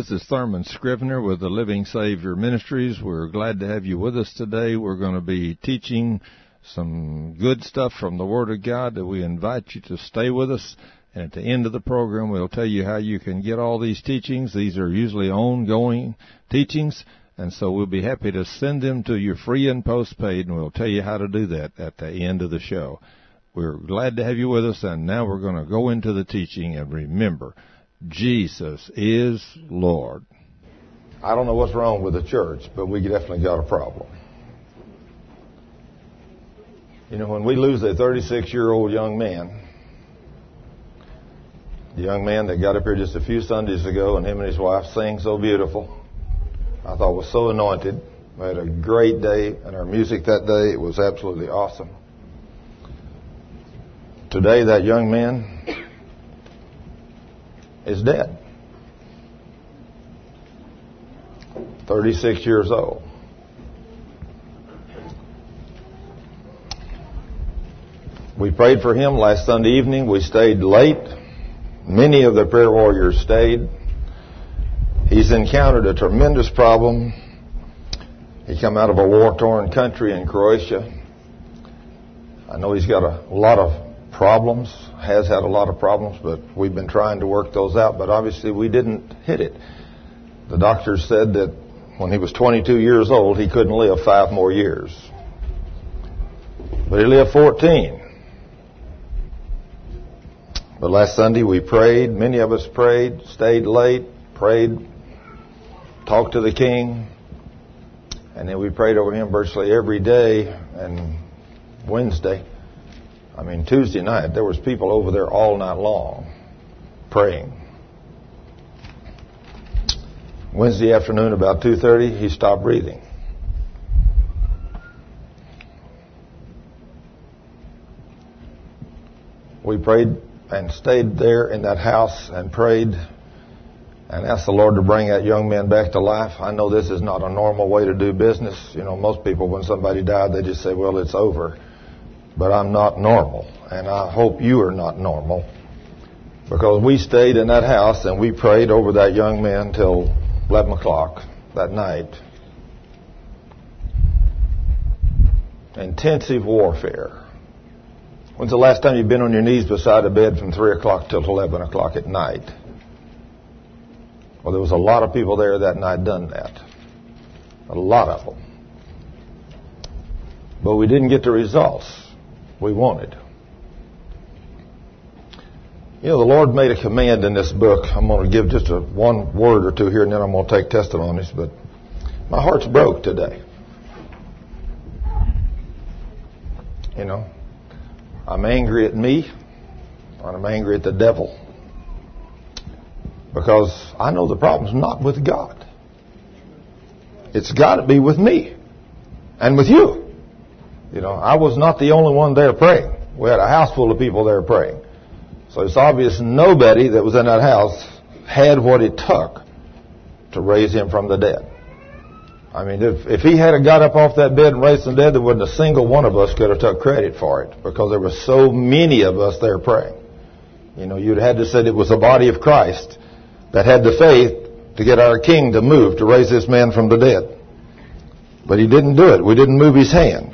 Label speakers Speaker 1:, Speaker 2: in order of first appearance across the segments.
Speaker 1: This is Thurman Scrivener with the Living Savior Ministries. We're glad to have you with us today. We're going to be teaching some good stuff from the Word of God that we invite you to stay with us. And at the end of the program, we'll tell you how you can get all these teachings. These are usually ongoing teachings, and so we'll be happy to send them to you free and postpaid, and we'll tell you how to do that at the end of the show. We're glad to have you with us, and now we're going to go into the teaching. And remember, Jesus is Lord.
Speaker 2: I don't know what's wrong with the church, but we definitely got a problem. You know, when we lose a 36-year-old young man, the young man that got up here just a few Sundays ago, and him and his wife sang so beautiful, I thought was so anointed. We had a great day, and our music that day, it was absolutely awesome. Today, that young man is dead. 36 years old. We prayed for him last Sunday evening. We stayed late. Many of the prayer warriors stayed. He's encountered a tremendous problem. He come out of a war-torn country in Croatia. I know he's got a lot of problems, has had a lot of problems, but we've been trying to work those out, but obviously we didn't hit it. The doctors said that when he was 22 years old, he couldn't live 5 more years. But he lived 14. But last Sunday we prayed, many of us prayed, stayed late, prayed, talked to the King, and then we prayed over him virtually every day. And Tuesday night, there was people over there all night long praying. Wednesday afternoon, about 2:30, he stopped breathing. We prayed and stayed there in that house and prayed and asked the Lord to bring that young man back to life. I know this is not a normal way to do business. You know, most people, when somebody died, they just say, well, it's over. But I'm not normal, and I hope you are not normal, because we stayed in that house and we prayed over that young man till 11 o'clock that night. Intensive warfare. When's the last time you've been on your knees beside a bed from 3 o'clock till 11 o'clock at night? Well, there was a lot of people there that night done that. A lot of them. But we didn't get the results we wanted. You know, the Lord made a command in this book. I'm going to give just one word or two here, and then I'm going to take testimonies. But my heart's broke today. You know, I'm angry at me, and I'm angry at the devil, because I know the problem's not with God. It's got to be with me and with you. You know, I was not the only one there praying. We had a house full of people there praying. So it's obvious nobody that was in that house had what it took to raise him from the dead. I mean, if he had got up off that bed and raised from the dead, there wasn't a single one of us could have took credit for it, because there were so many of us there praying. You know, you'd had to say it was the body of Christ that had the faith to get our King to move, to raise this man from the dead. But he didn't do it. We didn't move his hand.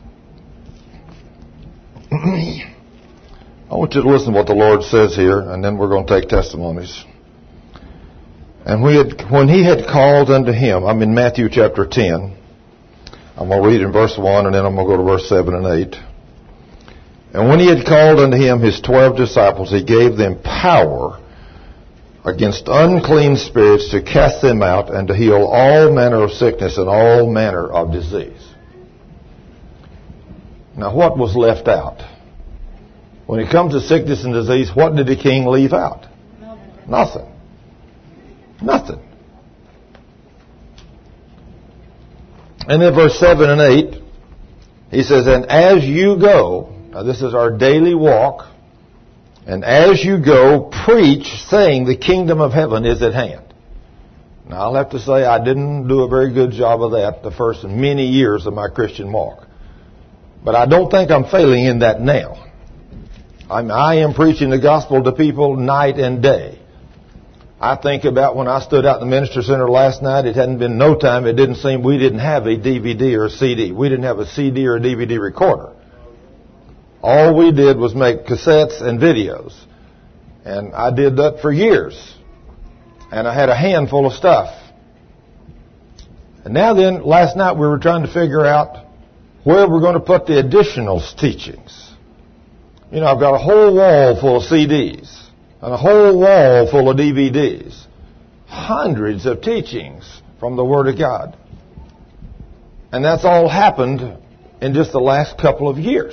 Speaker 2: I want you to listen to what the Lord says here, and then we're going to take testimonies. And when he had called unto him, I'm in Matthew chapter 10. I'm going to read in verse 1, and then I'm going to go to verse 7 and 8. And when he had called unto him his 12 disciples, he gave them power against unclean spirits to cast them out and to heal all manner of sickness and all manner of disease. Now, what was left out? When it comes to sickness and disease, what did the King leave out? Nothing. Nothing. And then verse 7 and 8, he says, and as you go, now this is our daily walk, and as you go, preach, saying the kingdom of heaven is at hand. Now, I'll have to say I didn't do a very good job of that the first many years of my Christian walk. But I don't think I'm failing in that now. I am preaching the gospel to people night and day. I think about when I stood out in the Minister Center last night, it hadn't been no time, it didn't seem we didn't have a DVD or a CD. We didn't have a CD or a DVD recorder. All we did was make cassettes and videos. And I did that for years. And I had a handful of stuff. And now then, last night we were trying to figure out where we're going to put the additional teachings. You know, I've got a whole wall full of CDs and a whole wall full of DVDs. Hundreds of teachings from the Word of God. And that's all happened in just the last couple of years.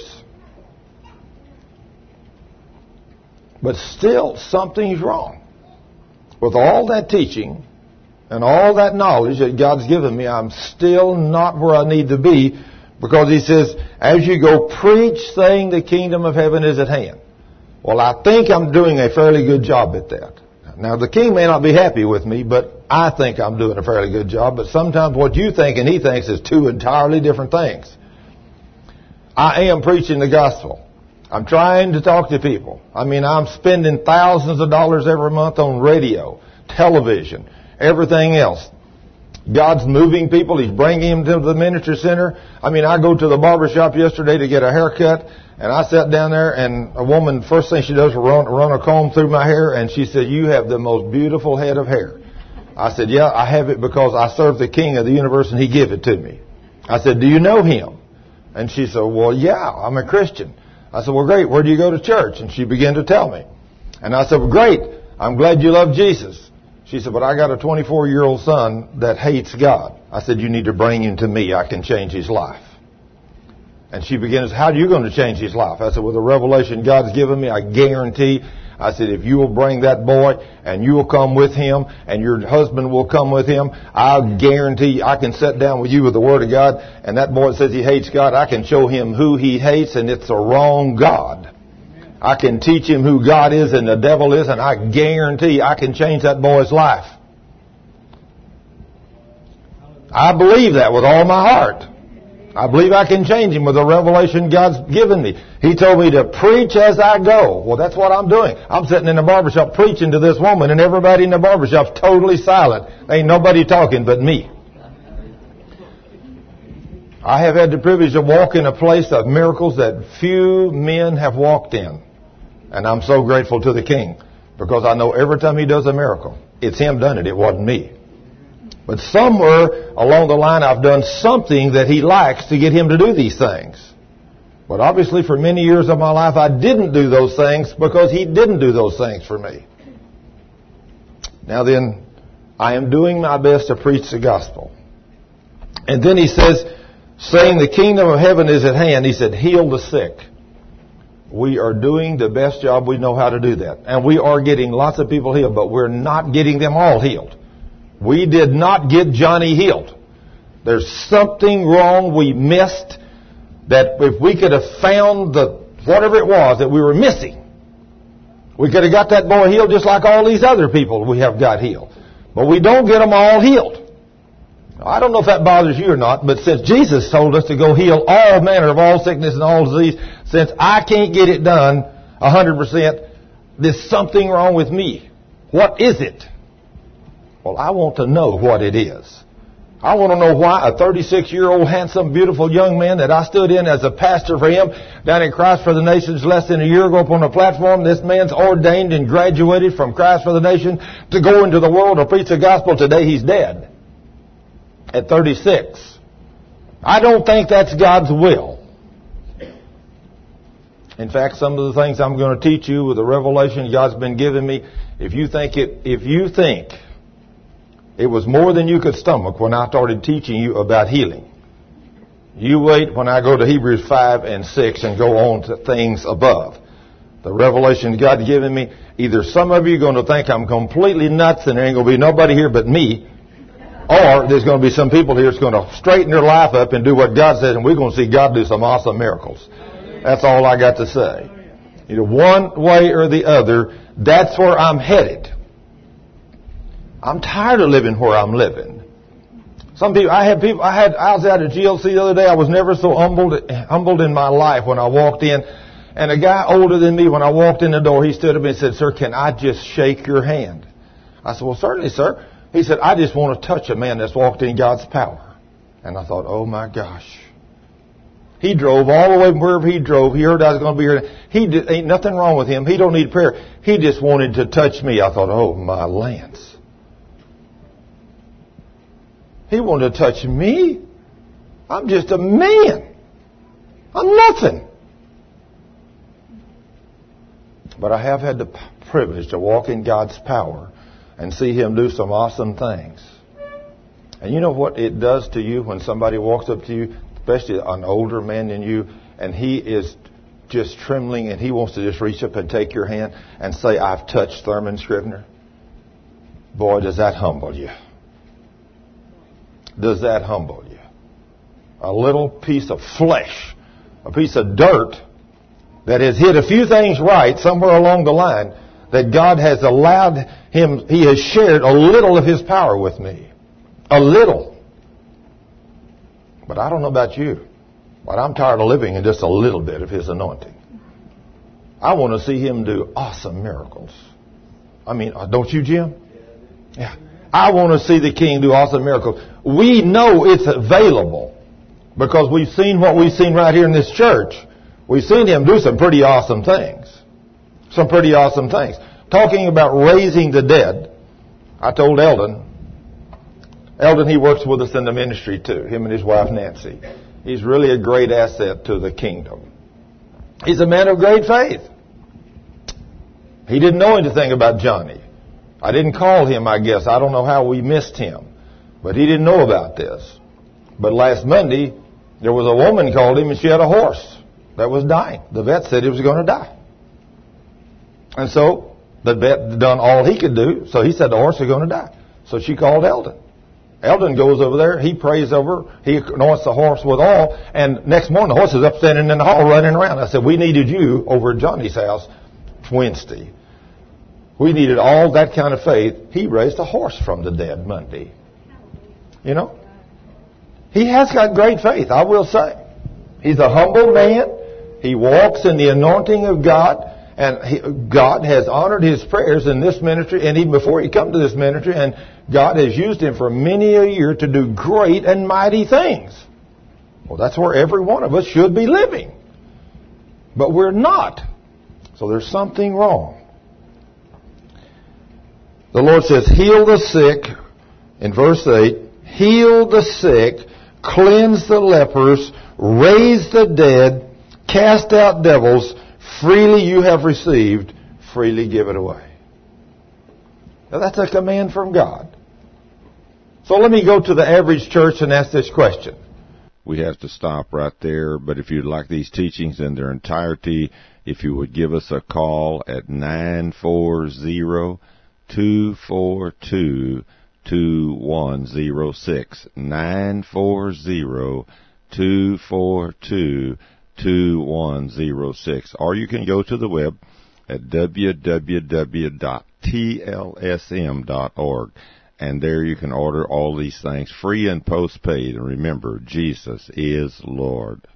Speaker 2: But still, something's wrong. With all that teaching and all that knowledge that God's given me, I'm still not where I need to be, because He says, as you go, preach, saying the kingdom of heaven is at hand. Well, I think I'm doing a fairly good job at that. Now, the king may not be happy with me, but I think I'm doing a fairly good job. But sometimes what you think and he thinks is two entirely different things. I am preaching the gospel. I'm trying to talk to people. I mean, I'm spending thousands of dollars every month on radio, television, everything else. God's moving people. He's bringing them to the ministry center. I mean, I go to the barber shop yesterday to get a haircut, and I sat down there, and a woman, first thing she does is run a comb through my hair, and she said, "You have the most beautiful head of hair." I said, "Yeah, I have it because I serve the King of the universe, and He gave it to me." I said, "Do you know Him?" And she said, "Well, yeah, I'm a Christian." I said, "Well, great. Where do you go to church?" And she began to tell me. And I said, "Well, great. I'm glad you love Jesus." She said, "But I got a 24-year-old son that hates God." I said, "You need to bring him to me. I can change his life." And she began to say, "How are you going to change his life?" I said, "With the revelation God's given me, I guarantee." I said, "If you will bring that boy and you will come with him and your husband will come with him, I'll guarantee I can sit down with you with the Word of God, and that boy says he hates God, I can show him who he hates, and it's the wrong God. I can teach him who God is and the devil is, and I guarantee I can change that boy's life." I believe that with all my heart. I believe I can change him with the revelation God's given me. He told me to preach as I go. Well, that's what I'm doing. I'm sitting in the barbershop preaching to this woman, and everybody in the barbershop's totally silent. Ain't nobody talking but me. I have had the privilege to walk in a place of miracles that few men have walked in. And I'm so grateful to the King, because I know every time He does a miracle, it's Him done it. It wasn't me. But somewhere along the line, I've done something that He likes to get Him to do these things. But obviously for many years of my life, I didn't do those things because He didn't do those things for me. Now then, I am doing my best to preach the gospel. And then He says, saying the kingdom of heaven is at hand, He said, heal the sick. We are doing the best job we know how to do that. And we are getting lots of people healed, but we're not getting them all healed. We did not get Johnny healed. There's something wrong we missed, that if we could have found whatever it was that we were missing, we could have got that boy healed just like all these other people we have got healed. But we don't get them all healed. I don't know if that bothers you or not, but since Jesus told us to go heal all manner of all sickness and all disease, since I can't get it done 100%, there's something wrong with me. What is it? Well, I want to know what it is. I want to know why a 36-year-old handsome, beautiful young man that I stood in as a pastor for him down in Christ for the Nations less than a year ago up on the platform, this man's ordained and graduated from Christ for the Nation to go into the world to preach the gospel. Today he's dead at 36. I don't think that's God's will. In fact, some of the things I'm going to teach you with the revelation God's been giving me, if you think it was more than you could stomach when I started teaching you about healing, you wait when I go to Hebrews 5 and 6 and go on to things above. The revelation God's given me, either some of you are going to think I'm completely nuts and there ain't going to be nobody here but me, or there's going to be some people here that's going to straighten their life up and do what God says, and we're going to see God do some awesome miracles. That's all I got to say. Either one way or the other, that's where I'm headed. I'm tired of living where I'm living. I was out at GLC the other day. I was never so humbled in my life when I walked in. And a guy older than me, when I walked in the door, he stood up and said, "Sir, can I just shake your hand?" I said, well, certainly, sir. He said, I just want to touch a man that's walked in God's power. And I thought, oh, my gosh. He drove all the way from wherever he drove. He heard I was going to be here. Ain't nothing wrong with him. He don't need prayer. He just wanted to touch me. I thought, oh, my Lance. He wanted to touch me? I'm just a man. I'm nothing. But I have had the privilege to walk in God's power and see Him do some awesome things. And you know what it does to you when somebody walks up to you, especially an older man than you, and he is just trembling and he wants to just reach up and take your hand and say, I've touched Thurman Scrivener. Boy, does that humble you. Does that humble you? A little piece of flesh, a piece of dirt that has hit a few things right somewhere along the line, that God has allowed him, He has shared a little of His power with me. A little. But I don't know about you, but I'm tired of living in just a little bit of His anointing. I want to see Him do awesome miracles. I mean, don't you, Jim? Yeah. I want to see the King do awesome miracles. We know it's available because we've seen what we've seen right here in this church. We've seen Him do some pretty awesome things. Some pretty awesome things. Talking about raising the dead, I told Eldon, he works with us in the ministry too, him and his wife Nancy. He's really a great asset to the kingdom. He's a man of great faith. He didn't know anything about Johnny. I didn't call him, I guess. I don't know how we missed him. But he didn't know about this. But last Monday, there was a woman called him and she had a horse that was dying. The vet said he was going to die. And so the vet done all he could do. So he said the horse is going to die. So she called Eldon. Eldon goes over there. He prays over. He anoints the horse with oil. And next morning, the horse is up standing in the hall running around. I said, we needed you over at Johnny's house Wednesday. We needed all that kind of faith. He raised a horse from the dead Monday. You know? He has got great faith, I will say. He's a humble man. He walks in the anointing of God. And God has honored his prayers in this ministry and even before he come to this ministry. And God has used him for many a year to do great and mighty things. Well, that's where every one of us should be living. But we're not. So there's something wrong. The Lord says, heal the sick, in verse 8, heal the sick, cleanse the lepers, raise the dead, cast out devils, freely you have received, freely give it away. Now that's a command from God. So let me go to the average church and ask this question.
Speaker 1: We have to stop right there, but if you'd like these teachings in their entirety, if you would give us a call at 940-242-2106, 940-242-2106, or you can go to the web at www.tlsm.org, and there you can order all these things free and postpaid. And remember, Jesus is Lord.